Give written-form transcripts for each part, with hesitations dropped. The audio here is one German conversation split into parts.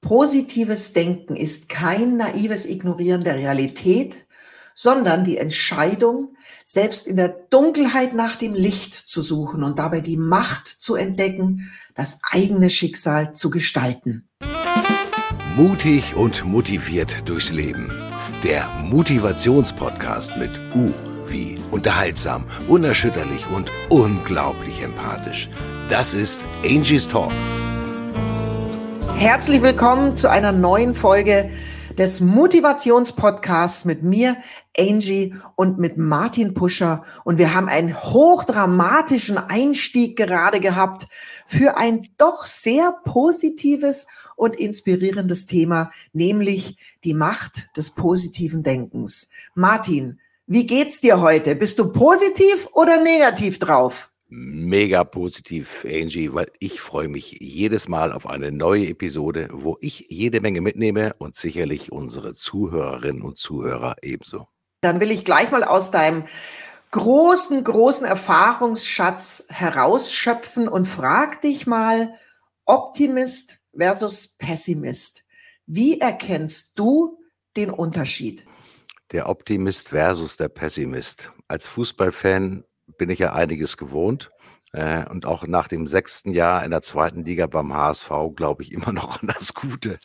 Positives Denken ist kein naives Ignorieren der Realität, sondern die Entscheidung, selbst in der Dunkelheit nach dem Licht zu suchen und dabei die Macht zu entdecken, das eigene Schicksal zu gestalten. Mutig und motiviert durchs Leben. Der Motivationspodcast mit U wie unterhaltsam, unerschütterlich und unglaublich empathisch. Das ist Angie's Talk. Herzlich willkommen zu einer neuen Folge des Motivationspodcasts mit mir, Angie, und mit Martin Puscher. Und wir haben einen hochdramatischen Einstieg gerade gehabt für ein doch sehr positives und inspirierendes Thema, nämlich die Macht des positiven Denkens. Martin, wie geht's dir heute? Bist du positiv oder negativ drauf? Mega positiv, Angie, weil ich freue mich jedes Mal auf eine neue Episode, wo ich jede Menge mitnehme und sicherlich unsere Zuhörerinnen und Zuhörer ebenso. Dann will ich gleich mal aus deinem großen Erfahrungsschatz herausschöpfen und frag dich mal, Optimist versus Pessimist. Wie erkennst du den Unterschied? Der Optimist versus der Pessimist. Als Fußballfan bin ich ja einiges gewohnt. Und auch nach dem 6. Jahr in der 2. Liga beim HSV glaube ich immer noch an das Gute.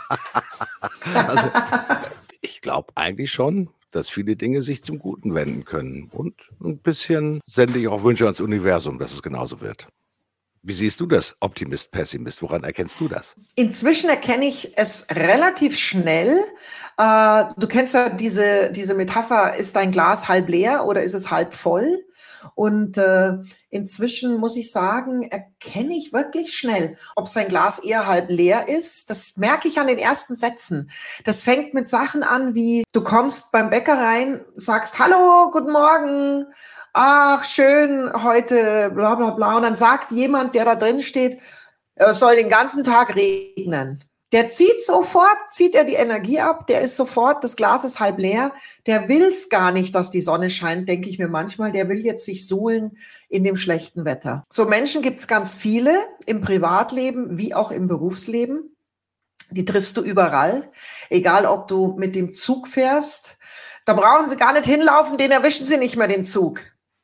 Also, ich glaube eigentlich schon, dass viele Dinge sich zum Guten wenden können. Und ein bisschen sende ich auch Wünsche ans Universum, dass es genauso wird. Wie siehst du das, Optimist, Pessimist? Woran erkennst du das? Inzwischen erkenne ich es relativ schnell. Du kennst ja diese Metapher, ist dein Glas halb leer oder ist es halb voll? Und inzwischen muss ich sagen, erkenne ich wirklich schnell, ob sein Glas eher halb leer ist. Das merke ich an den ersten Sätzen. Das fängt mit Sachen an wie, du kommst beim Bäcker rein, sagst, hallo, guten Morgen. Ach, schön, heute bla bla bla. Und dann sagt jemand, der da drin steht, es soll den ganzen Tag regnen. Der zieht er die Energie ab, der ist sofort, das Glas ist halb leer, der will's gar nicht, dass die Sonne scheint, denke ich mir manchmal, der will jetzt sich suhlen in dem schlechten Wetter. So Menschen gibt's ganz viele, im Privatleben wie auch im Berufsleben. Die triffst du überall, egal ob du mit dem Zug fährst, da brauchen sie gar nicht hinlaufen, den erwischen sie nicht mehr, den Zug.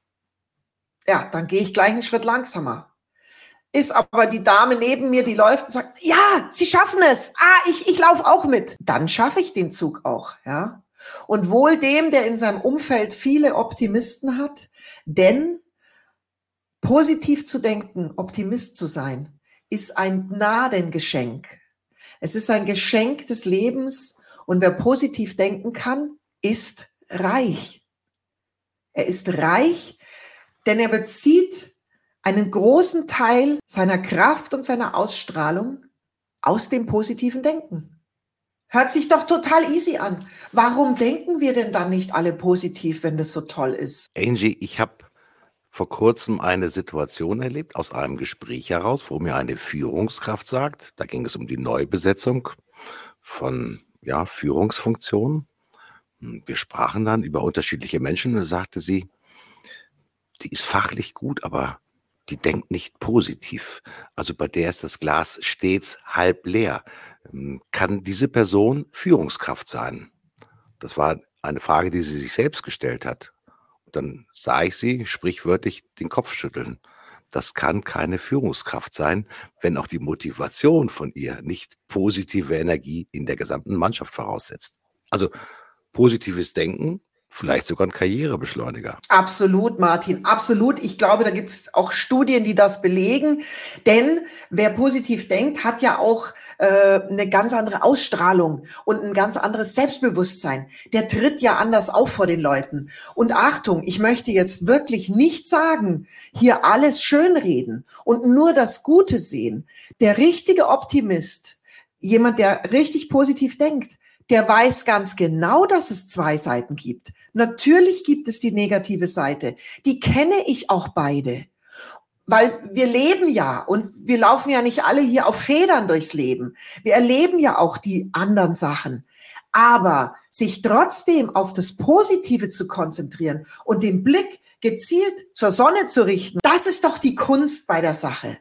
Ja, dann gehe ich gleich einen Schritt langsamer. Ist aber die Dame neben mir, die läuft und sagt, ja, Sie schaffen es. Ich laufe auch mit. Dann schaffe ich den Zug auch, ja. Und wohl dem, der in seinem Umfeld viele Optimisten hat, denn positiv zu denken, Optimist zu sein, ist ein Gnadengeschenk. Es ist ein Geschenk des Lebens und wer positiv denken kann, ist reich. Er ist reich, denn er bezieht einen großen Teil seiner Kraft und seiner Ausstrahlung aus dem positiven Denken. Hört sich doch total easy an. Warum denken wir denn dann nicht alle positiv, wenn das so toll ist? Angie, ich habe vor kurzem eine Situation erlebt, aus einem Gespräch heraus, wo mir eine Führungskraft sagt, da ging es um die Neubesetzung von Führungsfunktionen. Wir sprachen dann über unterschiedliche Menschen und da sagte sie, die ist fachlich gut, aber die denkt nicht positiv. Also bei der ist das Glas stets halb leer. Kann diese Person Führungskraft sein? Das war eine Frage, die sie sich selbst gestellt hat. Und dann sah ich sie sprichwörtlich den Kopf schütteln. Das kann keine Führungskraft sein, wenn auch die Motivation von ihr nicht positive Energie in der gesamten Mannschaft voraussetzt. Also positives Denken, vielleicht sogar ein Karrierebeschleuniger. Absolut, Martin, absolut. Ich glaube, da gibt es auch Studien, die das belegen. Denn wer positiv denkt, hat ja auch eine ganz andere Ausstrahlung und ein ganz anderes Selbstbewusstsein. Der tritt ja anders auf vor den Leuten. Und Achtung, ich möchte jetzt wirklich nicht sagen, hier alles schönreden und nur das Gute sehen. Der richtige Optimist, jemand, der richtig positiv denkt, der weiß ganz genau, dass es zwei Seiten gibt. Natürlich gibt es die negative Seite. Die kenne ich auch beide. Weil wir leben ja und wir laufen ja nicht alle hier auf Federn durchs Leben. Wir erleben ja auch die anderen Sachen. Aber sich trotzdem auf das Positive zu konzentrieren und den Blick gezielt zur Sonne zu richten, das ist doch die Kunst bei der Sache.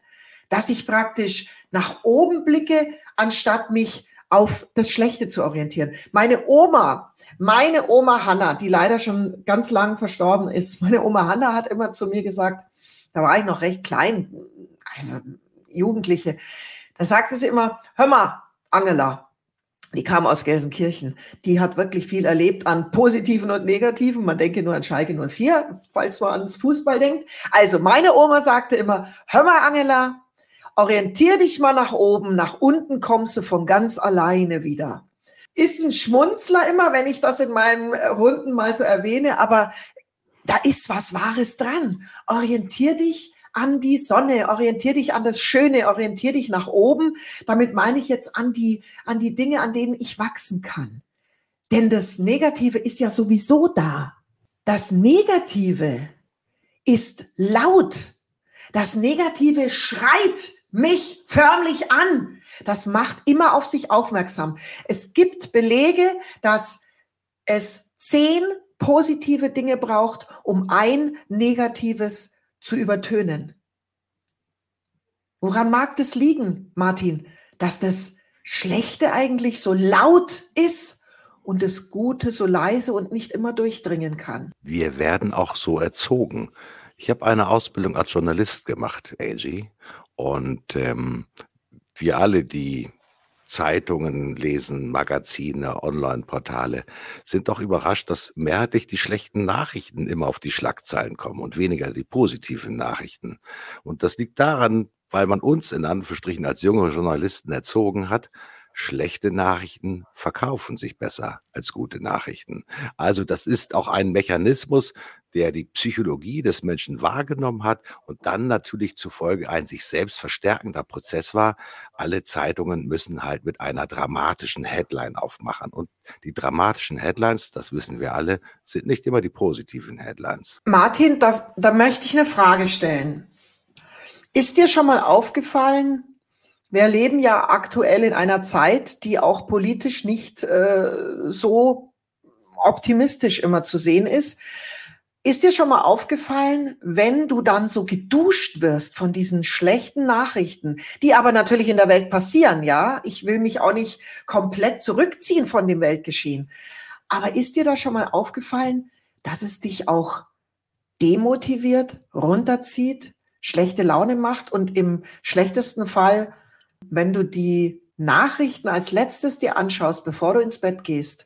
dass ich praktisch nach oben blicke, anstatt mich auf das Schlechte zu orientieren. Meine Oma Hanna, die leider schon ganz lang verstorben ist, meine Oma Hanna hat immer zu mir gesagt, da war ich noch recht klein, Jugendliche, da sagte sie immer, hör mal, Angela, die kam aus Gelsenkirchen, die hat wirklich viel erlebt an Positiven und Negativen, man denke nur an Schalke 04, falls man ans Fußball denkt. Also meine Oma sagte immer, hör mal, Angela, orientier dich mal nach oben, nach unten kommst du von ganz alleine wieder. Ist ein Schmunzler immer, wenn ich das in meinen Runden mal so erwähne, aber da ist was Wahres dran. Orientier dich an die Sonne, orientier dich an das Schöne, orientier dich nach oben. Damit meine ich jetzt an die Dinge, an denen ich wachsen kann. Denn das Negative ist ja sowieso da. Das Negative ist laut. Das Negative schreit mich förmlich an. Das macht immer auf sich aufmerksam. Es gibt Belege, dass es 10 positive Dinge braucht, um ein negatives zu übertönen. Woran mag das liegen, Martin, dass das Schlechte eigentlich so laut ist und das Gute so leise und nicht immer durchdringen kann? Wir werden auch so erzogen. Ich habe eine Ausbildung als Journalist gemacht, Angie, und wir alle, die Zeitungen lesen, Magazine, Online-Portale, sind doch überrascht, dass mehrheitlich die schlechten Nachrichten immer auf die Schlagzeilen kommen und weniger die positiven Nachrichten. Und das liegt daran, weil man uns in Anführungsstrichen als junge Journalisten erzogen hat, schlechte Nachrichten verkaufen sich besser als gute Nachrichten. Also das ist auch ein Mechanismus, der die Psychologie des Menschen wahrgenommen hat und dann natürlich zufolge ein sich selbst verstärkender Prozess war. Alle Zeitungen müssen halt mit einer dramatischen Headline aufmachen. Und die dramatischen Headlines, das wissen wir alle, sind nicht immer die positiven Headlines. Martin, da möchte ich eine Frage stellen. Ist dir schon mal aufgefallen, wir leben ja aktuell in einer Zeit, die auch politisch nicht so optimistisch immer zu sehen ist. Ist dir schon mal aufgefallen, wenn du dann so geduscht wirst von diesen schlechten Nachrichten, die aber natürlich in der Welt passieren, ja? Ich will mich auch nicht komplett zurückziehen von dem Weltgeschehen. Aber ist dir da schon mal aufgefallen, dass es dich auch demotiviert, runterzieht, schlechte Laune macht und im schlechtesten Fall, wenn du die Nachrichten als letztes dir anschaust, bevor du ins Bett gehst?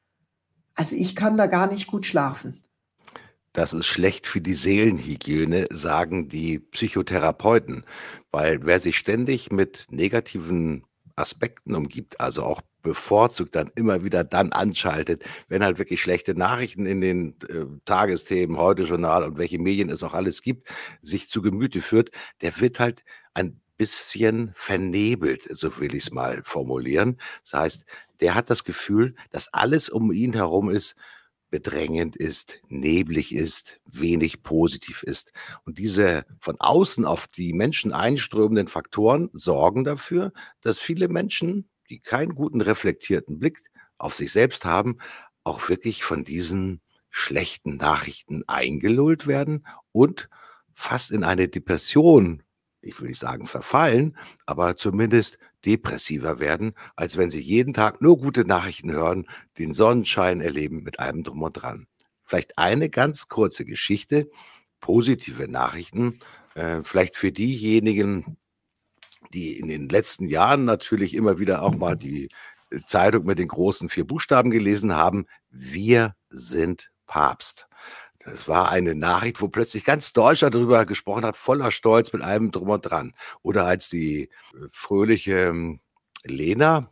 Also ich kann da gar nicht gut schlafen. Das ist schlecht für die Seelenhygiene, sagen die Psychotherapeuten, weil wer sich ständig mit negativen Aspekten umgibt, also auch bevorzugt dann immer wieder dann anschaltet, wenn halt wirklich schlechte Nachrichten in den Tagesthemen, Heute-Journal und welche Medien es auch alles gibt, sich zu Gemüte führt, der wird halt ein bisschen vernebelt, so will ich es mal formulieren. Das heißt, der hat das Gefühl, dass alles um ihn herum ist, bedrängend ist, neblig ist, wenig positiv ist. Und diese von außen auf die Menschen einströmenden Faktoren sorgen dafür, dass viele Menschen, die keinen guten reflektierten Blick auf sich selbst haben, auch wirklich von diesen schlechten Nachrichten eingelullt werden und fast in eine Depression, ich will nicht sagen verfallen, aber zumindest depressiver werden, als wenn sie jeden Tag nur gute Nachrichten hören, den Sonnenschein erleben mit allem drum und dran. Vielleicht eine ganz kurze Geschichte, positive Nachrichten, vielleicht für diejenigen, die in den letzten Jahren natürlich immer wieder auch mal die Zeitung mit den großen 4 Buchstaben gelesen haben. Wir sind Papst. Das war eine Nachricht, wo plötzlich ganz Deutschland darüber gesprochen hat, voller Stolz mit allem drum und dran. Oder als die fröhliche Lena,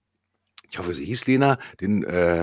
ich hoffe, sie hieß Lena, den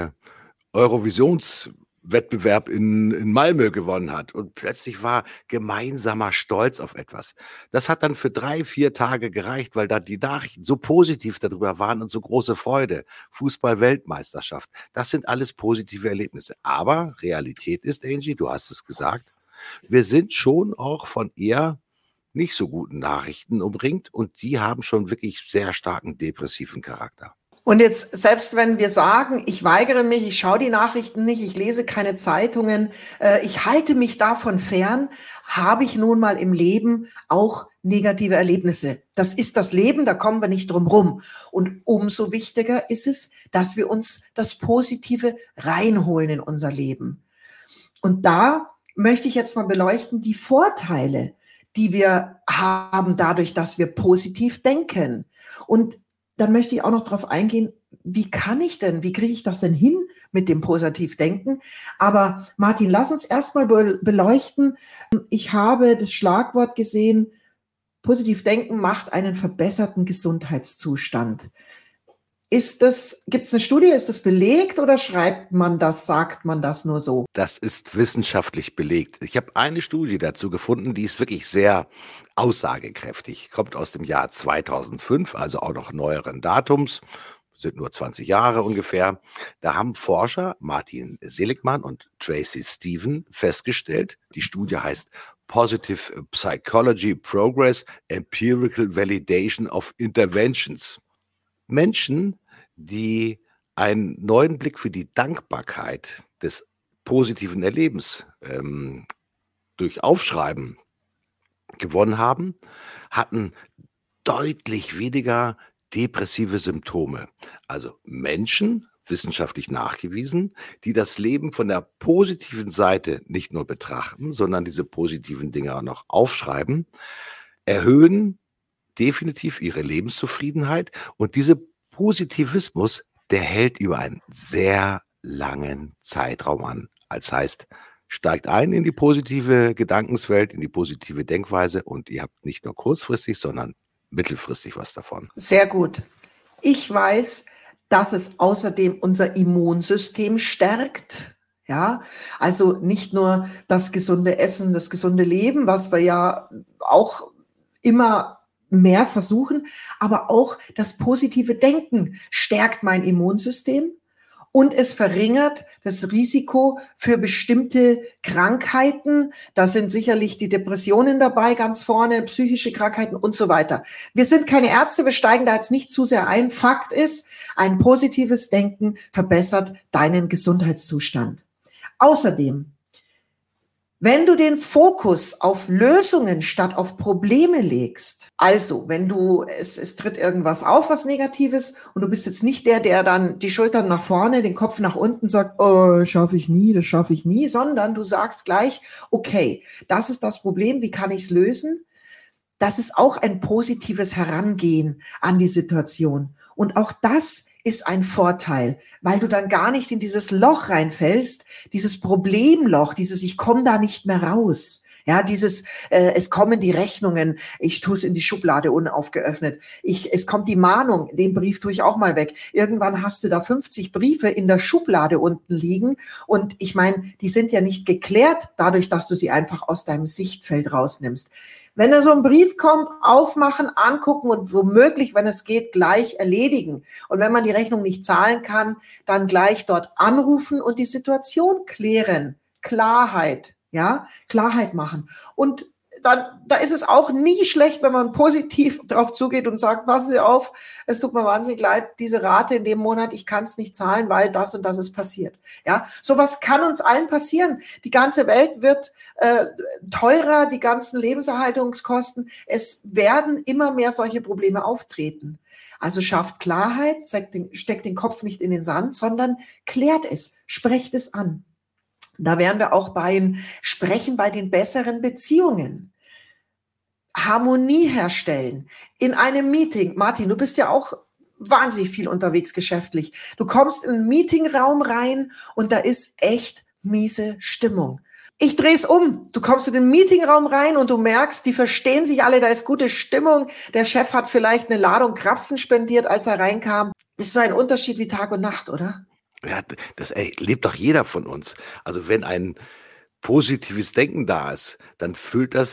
Eurovisionswettbewerb in Malmö gewonnen hat. Und plötzlich war gemeinsamer Stolz auf etwas. Das hat dann für 3, 4 Tage gereicht, weil da die Nachrichten so positiv darüber waren und so große Freude. Fußball-Weltmeisterschaft, das sind alles positive Erlebnisse. Aber Realität ist, Angie, du hast es gesagt, wir sind schon auch von eher nicht so guten Nachrichten umringt und die haben schon wirklich sehr starken depressiven Charakter. Und jetzt, selbst wenn wir sagen, ich weigere mich, ich schaue die Nachrichten nicht, ich lese keine Zeitungen, ich halte mich davon fern, habe ich nun mal im Leben auch negative Erlebnisse. Das ist das Leben, da kommen wir nicht drum rum. Und umso wichtiger ist es, dass wir uns das Positive reinholen in unser Leben. Und da möchte ich jetzt mal beleuchten, die Vorteile, die wir haben dadurch, dass wir positiv denken. Und dann möchte ich auch noch darauf eingehen, wie kriege ich das denn hin mit dem Positivdenken? Aber Martin, lass uns erstmal beleuchten. Ich habe das Schlagwort gesehen, Positivdenken macht einen verbesserten Gesundheitszustand. Gibt es eine Studie, ist das belegt oder sagt man das nur so? Das ist wissenschaftlich belegt. Ich habe eine Studie dazu gefunden, die ist wirklich sehr aussagekräftig. Kommt aus dem Jahr 2005, also auch noch neueren Datums, sind nur 20 Jahre ungefähr. Da haben Forscher Martin Seligman und Tracy Stephen festgestellt, die Studie heißt Positive Psychology Progress, Empirical Validation of Interventions. Menschen, die einen neuen Blick für die Dankbarkeit des positiven Erlebens durch Aufschreiben gewonnen haben, hatten deutlich weniger depressive Symptome. Also Menschen, wissenschaftlich nachgewiesen, die das Leben von der positiven Seite nicht nur betrachten, sondern diese positiven Dinge auch noch aufschreiben, erhöhen definitiv ihre Lebenszufriedenheit, und dieser Positivismus, der hält über einen sehr langen Zeitraum an. Das heißt, steigt ein in die positive Gedankenswelt, in die positive Denkweise, und ihr habt nicht nur kurzfristig, sondern mittelfristig was davon. Sehr gut. Ich weiß, dass es außerdem unser Immunsystem stärkt. Ja, also nicht nur das gesunde Essen, das gesunde Leben, was wir ja auch immer mehr versuchen, aber auch das positive Denken stärkt mein Immunsystem und es verringert das Risiko für bestimmte Krankheiten. Da sind sicherlich die Depressionen dabei, ganz vorne, psychische Krankheiten und so weiter. Wir sind keine Ärzte, wir steigen da jetzt nicht zu sehr ein. Fakt ist, ein positives Denken verbessert deinen Gesundheitszustand. Außerdem, wenn du den Fokus auf Lösungen statt auf Probleme legst, also wenn es tritt irgendwas auf, was Negatives, und du bist jetzt nicht der dann die Schultern nach vorne, den Kopf nach unten sagt, oh, das schaffe ich nie, sondern du sagst gleich, okay, das ist das Problem, wie kann ich es lösen? Das ist auch ein positives Herangehen an die Situation. Und auch das ist ein Vorteil, weil du dann gar nicht in dieses Loch reinfällst, dieses Problemloch, ich komme da nicht mehr raus. Ja, es kommen die Rechnungen, ich tue es in die Schublade unaufgeöffnet. Es kommt die Mahnung, den Brief tue ich auch mal weg. Irgendwann hast du da 50 Briefe in der Schublade unten liegen, und ich meine, die sind ja nicht geklärt dadurch, dass du sie einfach aus deinem Sichtfeld rausnimmst. Wenn da so ein Brief kommt, aufmachen, angucken und womöglich, wenn es geht, gleich erledigen. Und wenn man die Rechnung nicht zahlen kann, dann gleich dort anrufen und die Situation klären. Klarheit machen. Und da ist es auch nie schlecht, wenn man positiv drauf zugeht und sagt, passen Sie auf, es tut mir wahnsinnig leid, diese Rate in dem Monat, ich kann es nicht zahlen, weil das und das ist passiert. Ja, sowas kann uns allen passieren. Die ganze Welt wird teurer, die ganzen Lebenserhaltungskosten. Es werden immer mehr solche Probleme auftreten. Also schafft Klarheit, steckt den Kopf nicht in den Sand, sondern klärt es, sprecht es an. Da wären wir auch Sprechen bei den besseren Beziehungen. Harmonie herstellen. In einem Meeting, Martin, du bist ja auch wahnsinnig viel unterwegs geschäftlich. Du kommst in einen Meetingraum rein und da ist echt miese Stimmung. Ich drehe es um. Du kommst in den Meetingraum rein und du merkst, die verstehen sich alle, da ist gute Stimmung. Der Chef hat vielleicht eine Ladung Krapfen spendiert, als er reinkam. Das ist so ein Unterschied wie Tag und Nacht, oder? Ja, das lebt doch jeder von uns. Also wenn ein positives Denken da ist, dann füllt das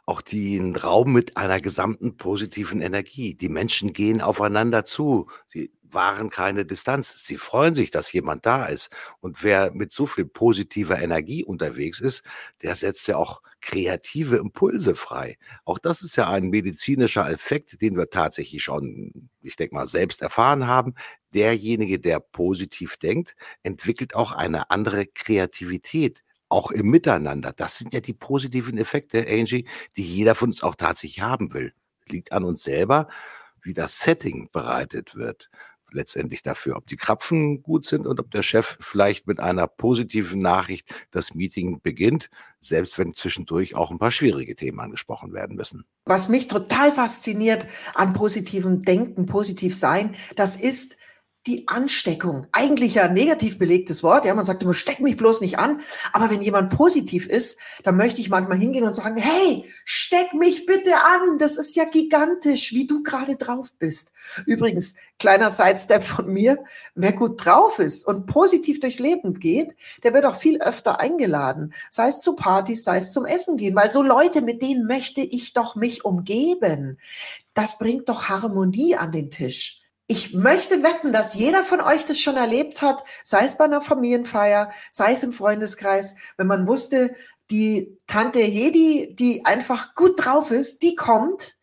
auch den Raum mit einer gesamten positiven Energie. Die Menschen gehen aufeinander zu. Sie wahren keine Distanz. Sie freuen sich, dass jemand da ist. Und wer mit so viel positiver Energie unterwegs ist, der setzt ja auch kreative Impulse frei. Auch das ist ja ein medizinischer Effekt, den wir tatsächlich schon, ich denke mal, selbst erfahren haben. Derjenige, der positiv denkt, entwickelt auch eine andere Kreativität. Auch im Miteinander. Das sind ja die positiven Effekte, Angie, die jeder von uns auch tatsächlich haben will. Liegt an uns selber, wie das Setting bereitet wird. Letztendlich dafür, ob die Krapfen gut sind und ob der Chef vielleicht mit einer positiven Nachricht das Meeting beginnt, selbst wenn zwischendurch auch ein paar schwierige Themen angesprochen werden müssen. Was mich total fasziniert an positivem Denken, positiv sein, das ist die Ansteckung. Eigentlich ja ein negativ belegtes Wort. Ja, man sagt immer, steck mich bloß nicht an. Aber wenn jemand positiv ist, dann möchte ich manchmal hingehen und sagen, hey, steck mich bitte an. Das ist ja gigantisch, wie du gerade drauf bist. Übrigens, kleiner Sidestep von mir. Wer gut drauf ist und positiv durchs Leben geht, der wird auch viel öfter eingeladen. Sei es zu Partys, sei es zum Essen gehen. Weil so Leute, mit denen möchte ich doch mich umgeben. Das bringt doch Harmonie an den Tisch. Ich möchte wetten, dass jeder von euch das schon erlebt hat, sei es bei einer Familienfeier, sei es im Freundeskreis, wenn man wusste, die Tante Hedi, die einfach gut drauf ist, die kommt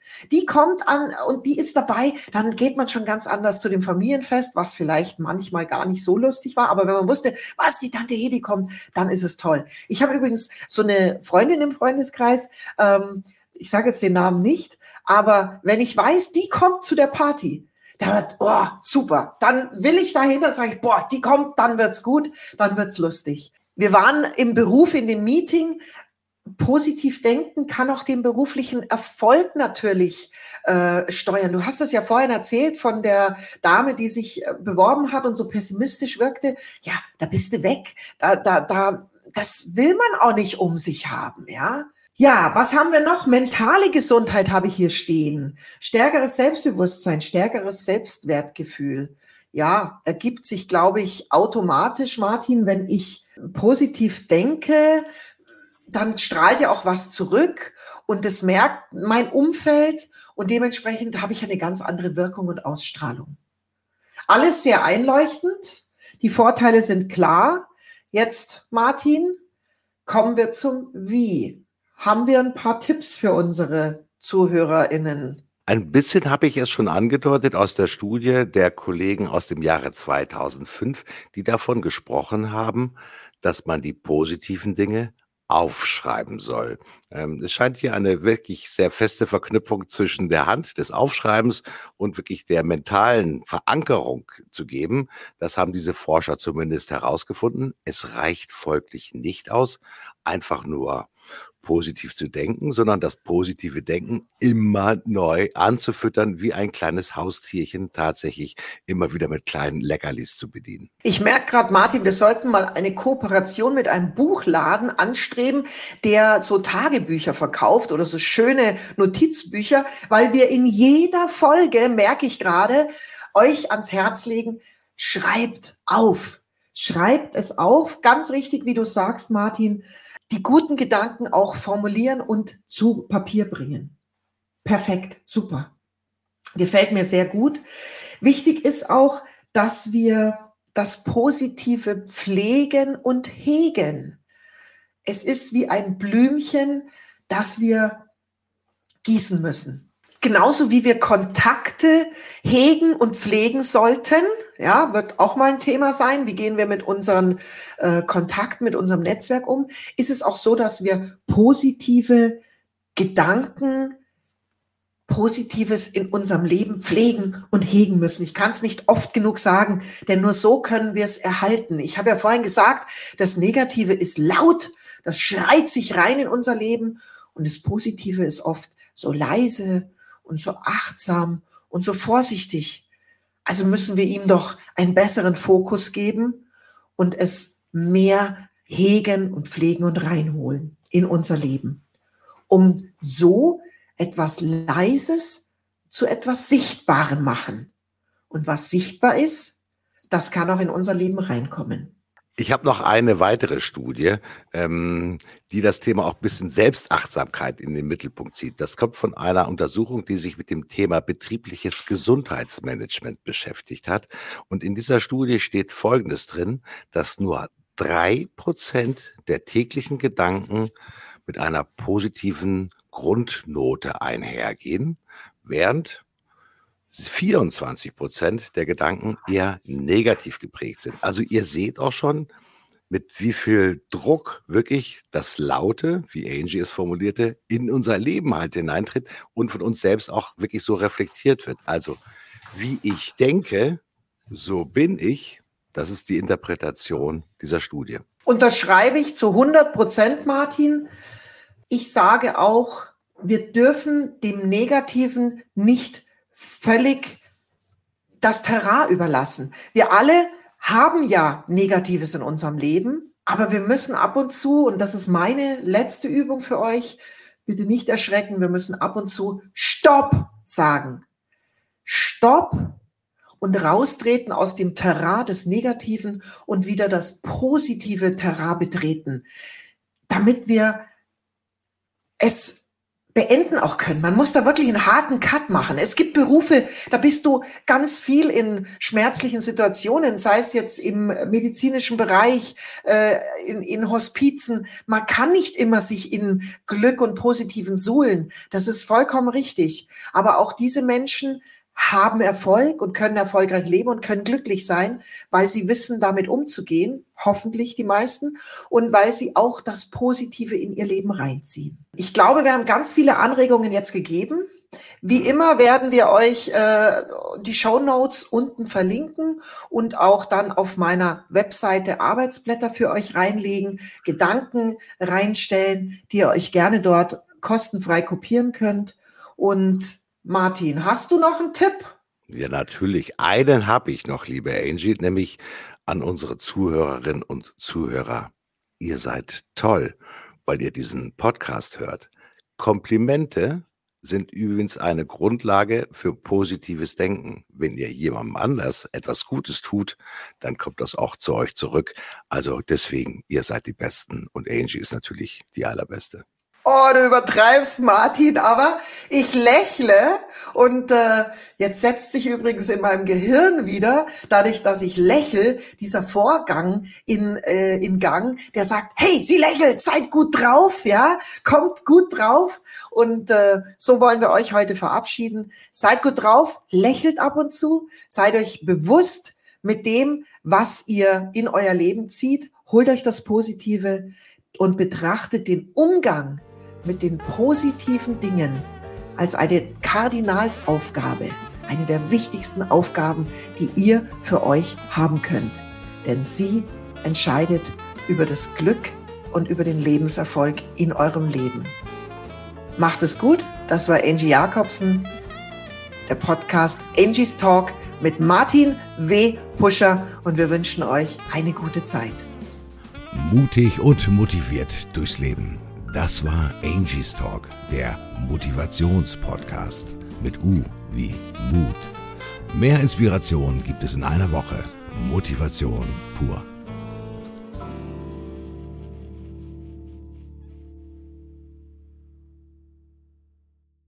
an und die ist dabei, dann geht man schon ganz anders zu dem Familienfest, was vielleicht manchmal gar nicht so lustig war, aber wenn man wusste, was, die Tante Hedi kommt, dann ist es toll. Ich habe übrigens so eine Freundin im Freundeskreis, ich sage jetzt den Namen nicht, aber wenn ich weiß, die kommt zu der Party, der wird, oh, super. Dann will ich dahinter, sage ich, boah, die kommt, dann wird's gut, dann wird's lustig. Wir waren im Beruf, in dem Meeting. Positiv denken kann auch den beruflichen Erfolg natürlich steuern. Du hast es ja vorhin erzählt von der Dame, die sich beworben hat und so pessimistisch wirkte. Ja, da bist du weg. Das will man auch nicht um sich haben, ja. Ja, was haben wir noch? Mentale Gesundheit habe ich hier stehen. Stärkeres Selbstbewusstsein, stärkeres Selbstwertgefühl. Ja, ergibt sich, glaube ich, automatisch, Martin, wenn ich positiv denke, dann strahlt ja auch was zurück und das merkt mein Umfeld und dementsprechend habe ich eine ganz andere Wirkung und Ausstrahlung. Alles sehr einleuchtend. Die Vorteile sind klar. Jetzt, Martin, kommen wir zum Wie. Haben wir ein paar Tipps für unsere ZuhörerInnen? Ein bisschen habe ich es schon angedeutet aus der Studie der Kollegen aus dem Jahre 2005, die davon gesprochen haben, dass man die positiven Dinge aufschreiben soll. Es scheint hier eine wirklich sehr feste Verknüpfung zwischen der Hand des Aufschreibens und wirklich der mentalen Verankerung zu geben. Das haben diese Forscher zumindest herausgefunden. Es reicht folglich nicht aus, einfach nur positiv zu denken, sondern das positive Denken immer neu anzufüttern, wie ein kleines Haustierchen tatsächlich immer wieder mit kleinen Leckerlis zu bedienen. Ich merke gerade, Martin, wir sollten mal eine Kooperation mit einem Buchladen anstreben, der so Tagebücher verkauft oder so schöne Notizbücher, weil wir in jeder Folge, merke ich gerade, euch ans Herz legen, schreibt auf. Schreibt es auf, ganz richtig, wie du sagst, Martin, die guten Gedanken auch formulieren und zu Papier bringen. Perfekt, super. Gefällt mir sehr gut. Wichtig ist auch, dass wir das Positive pflegen und hegen. Es ist wie ein Blümchen, das wir gießen müssen. Genauso wie wir Kontakte hegen und pflegen sollten, ja, wird auch mal ein Thema sein. Wie gehen wir mit unseren Kontakten, mit unserem Netzwerk um? Ist es auch so, dass wir positive Gedanken, Positives in unserem Leben pflegen und hegen müssen? Ich kann es nicht oft genug sagen, denn nur so können wir es erhalten. Ich habe ja vorhin gesagt, das Negative ist laut, das schreit sich rein in unser Leben und das Positive ist oft so leise und so achtsam und so vorsichtig. Also müssen wir ihm doch einen besseren Fokus geben und es mehr hegen und pflegen und reinholen in unser Leben, um so etwas Leises zu etwas Sichtbarem machen. Und was sichtbar ist, das kann auch in unser Leben reinkommen. Ich habe noch eine weitere Studie, die das Thema auch ein bisschen Selbstachtsamkeit in den Mittelpunkt zieht. Das kommt von einer Untersuchung, die sich mit dem Thema betriebliches Gesundheitsmanagement beschäftigt hat. Und in dieser Studie steht Folgendes drin, dass nur 3% der täglichen Gedanken mit einer positiven Grundnote einhergehen, während 24% der Gedanken eher negativ geprägt sind. Also ihr seht auch schon, mit wie viel Druck wirklich das Laute, wie Angie es formulierte, in unser Leben halt hineintritt und von uns selbst auch wirklich so reflektiert wird. Also wie ich denke, so bin ich. Das ist die Interpretation dieser Studie. Unterschreibe ich zu 100%, Martin. Ich sage auch, wir dürfen dem Negativen nicht völlig das Terrain überlassen. Wir alle haben ja Negatives in unserem Leben, aber wir müssen ab und zu, und das ist meine letzte Übung für euch, bitte nicht erschrecken, wir müssen ab und zu Stopp sagen. Stopp und raustreten aus dem Terrain des Negativen und wieder das positive Terrain betreten, damit wir es beenden auch können. Man muss da wirklich einen harten Cut machen. Es gibt Berufe, da bist du ganz viel in schmerzlichen Situationen, sei es jetzt im medizinischen Bereich, in Hospizen. Man kann nicht immer sich in Glück und Positiven suhlen. Das ist vollkommen richtig. Aber auch diese Menschen haben Erfolg und können erfolgreich leben und können glücklich sein, weil sie wissen, damit umzugehen, hoffentlich die meisten, und weil sie auch das Positive in ihr Leben reinziehen. Ich glaube, wir haben ganz viele Anregungen jetzt gegeben. Wie immer werden wir euch die Shownotes unten verlinken und auch dann auf meiner Webseite Arbeitsblätter für euch reinlegen, Gedanken reinstellen, die ihr euch gerne dort kostenfrei kopieren könnt. Und Martin, hast du noch einen Tipp? Ja, natürlich. Einen habe ich noch, liebe Angie, nämlich an unsere Zuhörerinnen und Zuhörer. Ihr seid toll, weil ihr diesen Podcast hört. Komplimente sind übrigens eine Grundlage für positives Denken. Wenn ihr jemandem anders etwas Gutes tut, dann kommt das auch zu euch zurück. Also deswegen, ihr seid die Besten und Angie ist natürlich die Allerbeste. Oh, du übertreibst, Martin, aber ich lächle und jetzt setzt sich übrigens in meinem Gehirn wieder, dadurch, dass ich lächle, dieser Vorgang in Gang, der sagt, hey, sie lächelt, seid gut drauf, ja, kommt gut drauf, und so wollen wir euch heute verabschieden. Seid gut drauf, lächelt ab und zu, seid euch bewusst mit dem, was ihr in euer Leben zieht, holt euch das Positive und betrachtet den Umgang mit den positiven Dingen als eine Kardinalsaufgabe, eine der wichtigsten Aufgaben, die ihr für euch haben könnt. Denn sie entscheidet über das Glück und über den Lebenserfolg in eurem Leben. Macht es gut, das war Angie Jacobsen, der Podcast Angie's Talk mit Martin W. Puscher, und wir wünschen euch eine gute Zeit. Mutig und motiviert durchs Leben. Das war Angie's Talk, der Motivationspodcast mit U wie Mut. Mehr Inspiration gibt es in einer Woche. Motivation pur.